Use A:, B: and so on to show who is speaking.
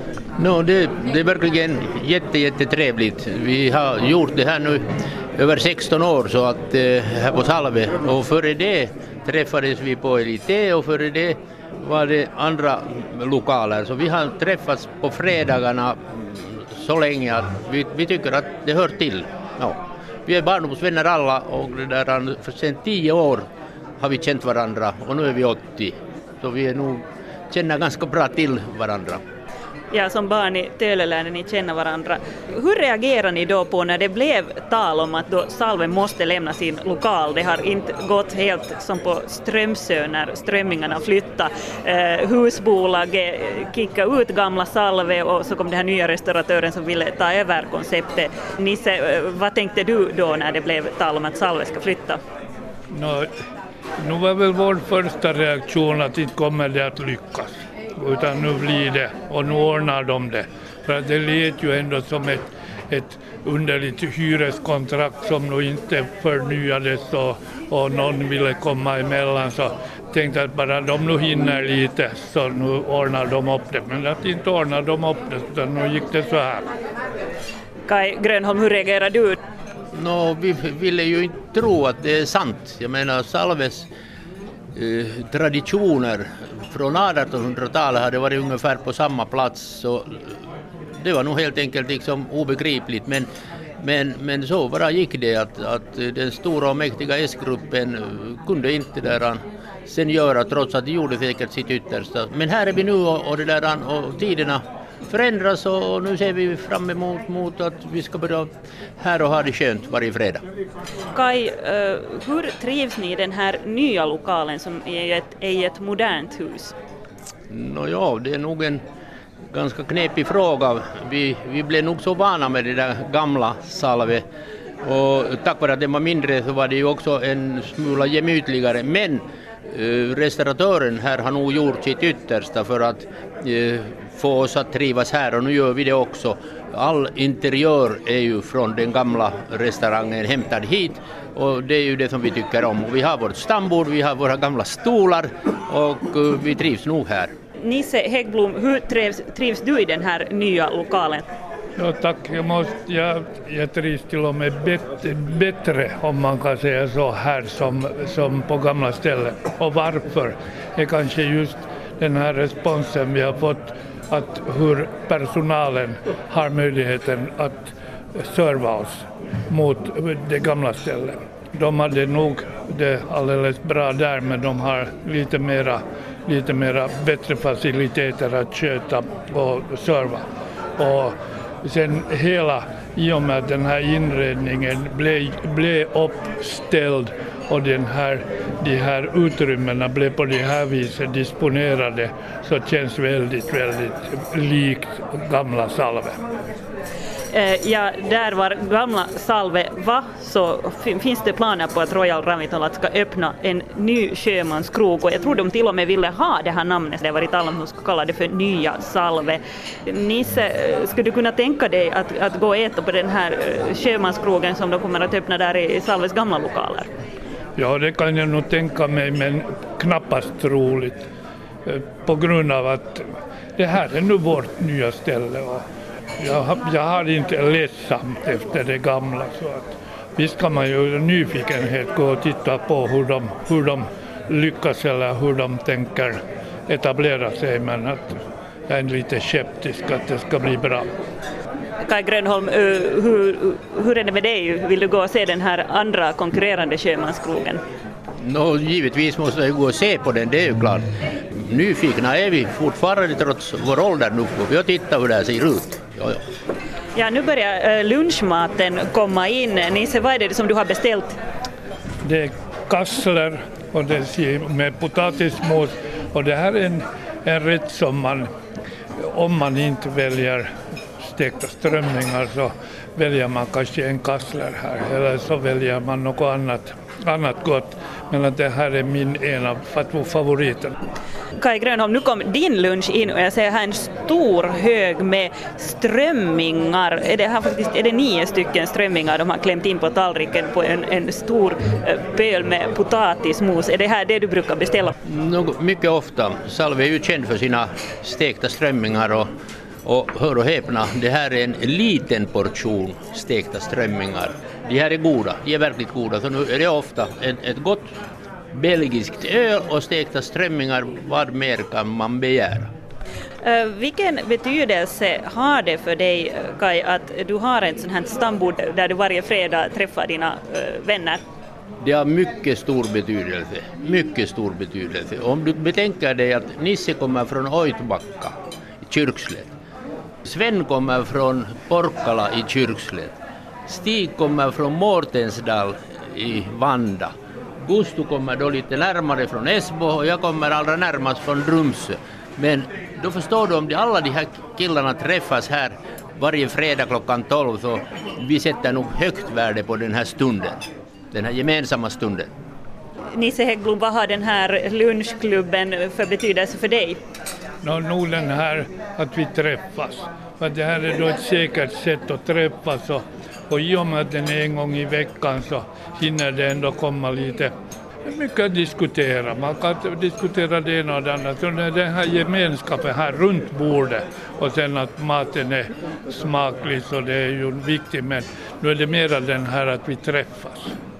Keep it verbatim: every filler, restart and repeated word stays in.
A: No, det, det är verkligen jätte, jättetrevligt. Vi har gjort det här nu över sexton år så att, eh, här på Salve. Och före det träffades vi på Elite och före det var det andra lokaler. Så vi har träffats på fredagarna så länge att vi, vi tycker att det hör till. Ja. Vi är barndomsvänner alla och det där, för sen tio år har vi känt varandra och nu är vi åttio. Så vi är nog, känner ganska bra till varandra.
B: Ja, som barn i Töle lärde ni känna varandra. Hur reagerar ni då på när det blev tal om att då Salve måste lämna sin lokal? Det har inte gått helt som på Strömsö när strömmingarna flyttade. Eh, husbolaget kickade ut gamla Salve och så kom det här nya restauratören som ville ta över konceptet. Nisse, vad tänkte du då när det blev tal om att Salve ska flytta?
C: No, nu var väl vår första reaktion att inte kommer det att lyckas. Utan nu blir det och nu ordnar de det. För att det lät ju ändå som ett, ett underligt hyreskontrakt som nu inte förnyades och, och någon ville komma emellan. Så tänkte att bara de nu hinner lite så nu ordnar de upp det. Men att inte ordnar de upp det utan nu gick det så här.
B: Kai Grönholm, hur reagerar du?
A: No, vi ville ju inte tro att det är sant. Jag menar Salves eh, traditioner från artonhundratalet hade varit ungefär på samma plats. Så det var nog helt enkelt liksom obegripligt. Men, men, men så bara gick det att, att den stora och mäktiga S-gruppen kunde inte där sen göra trots att de gjorde säkert sitt yttersta. Men här är vi nu och, och, det där, och tiderna förändras och nu ser vi fram emot mot att vi ska börja här och ha det skönt varje fredag.
B: Kai, hur trivs ni i den här nya lokalen som är ett, är ett modernt hus?
A: Nå ja, det är nog en ganska knepig fråga. Vi, vi blev nog så vana med det där gamla Salve och tack vare att det var mindre så var det ju också en smula gemytligare. Men eh, restauratören här har nog gjort sitt yttersta för att eh, få oss att trivas här och nu gör vi det också. All interiör är ju från den gamla restaurangen hämtad hit och det är ju det som vi tycker om. Vi har vårt stambord, vi har våra gamla stolar och vi trivs nog här.
B: Nisse Häggblom, hur trivs, trivs du i den här nya lokalen?
C: Ja, tack. Jag, måste, jag, jag trivs till och med bättre, bättre om man kan säga så här som, som på gamla ställen. Och varför är kanske just den här responsen vi har fått att hur personalen har möjligheten att serva oss mot det gamla stället. De hade nog det alldeles bra där men de har lite mera, lite mera bättre faciliteter att köta och serva. Och sen hela, i och med att den här inredningen blev, blev uppställd och den här, de här utrymmena blev på det här viset disponerade så känns väldigt, väldigt likt gamla Salve.
B: Eh, ja, där var gamla Salve va, så f- finns det planer på att Royal Ravintollat ska öppna en ny sjömanskrog och jag tror de till och med ville ha det här namnet. Det har varit alla som ska kalla det för Nya Salve. Nisse, skulle du kunna tänka dig att, att gå och äta på den här sjömanskrogen som de kommer att öppna där i Salves gamla lokaler?
C: Ja, det kan jag nog tänka mig, men knappast troligt. På grund av att det här är nu vårt nya ställe. Och jag, jag har inte ledsamt efter det gamla. Så att visst kan man ju nyfikenhet gå och titta på hur de, hur de lyckas eller hur de tänker etablera sig. Men att jag är lite skeptisk att det ska bli bra.
B: Kai Grönholm, hur, hur är det med dig? Vill du gå och se den här andra konkurrerande sjömanskrogen?
A: No, givetvis måste jag gå och se på den, det är ju klart. Nyfikna är vi fortfarande trots vår ålder nu. Vi har tittat hur det här ser ut. Ja, ja.
B: Ja, nu börjar lunchmaten komma in. Nisse, vad är det som du har beställt?
C: Det är kassler och det är med potatismos. Och det här är en, en rätt som man, om man inte väljer stekta strömmingar så väljer man kanske en kassler här. Eller så väljer man något annat, annat gott. Men det här är min en av favoriter.
B: Kai Grönholm, nu kom din lunch in och jag ser här en stor hög med strömmingar. Är det här faktiskt är det nio stycken strömmingar de har klämt in på tallriken på en, en stor pöl med potatismos. Är det här det du brukar beställa?
A: Något, mycket ofta. Salve är ju känd för sina stekta strömmingar och, Och hör och häpna, det här är en liten portion stekta strömmingar. De här är goda, de är verkligt goda. Så nu är det ofta ett, ett gott belgiskt öl och stekta strömmingar. Vad mer kan man begära?
B: Uh, vilken betydelse har det för dig, Kai, att du har ett sånt här stambord där du varje fredag träffar dina uh, vänner?
A: Det har mycket stor betydelse. Mycket stor betydelse. Om du betänker dig att Nisse kommer från Oitbacka i Kyrkslätt. Sven kommer från Porkkala i Kyrkslätt. Stig kommer från Mårtensdal i Vanda. Gusto kommer då lite närmare från Esbo och jag kommer allra närmast från Drumsö. Men då förstår du, om de, alla de här killarna träffas här varje fredag klockan tolv, så vi sätter nog högt värde på den här stunden. Den här gemensamma stunden.
B: Nisse Häggblom, vad har den här lunchklubben för betydelse för dig?
C: No, nog den här att vi träffas. För det här är då ett säkert sätt att träffas. Och, och i och med att den är en gång i veckan så hinner det ändå komma lite mycket att diskutera. Man kan diskutera det ena och det andra. Så den här gemenskapen här runt bordet. Och sen att maten är smaklig, så det är ju viktigt. Men nu är det mer den här att vi träffas.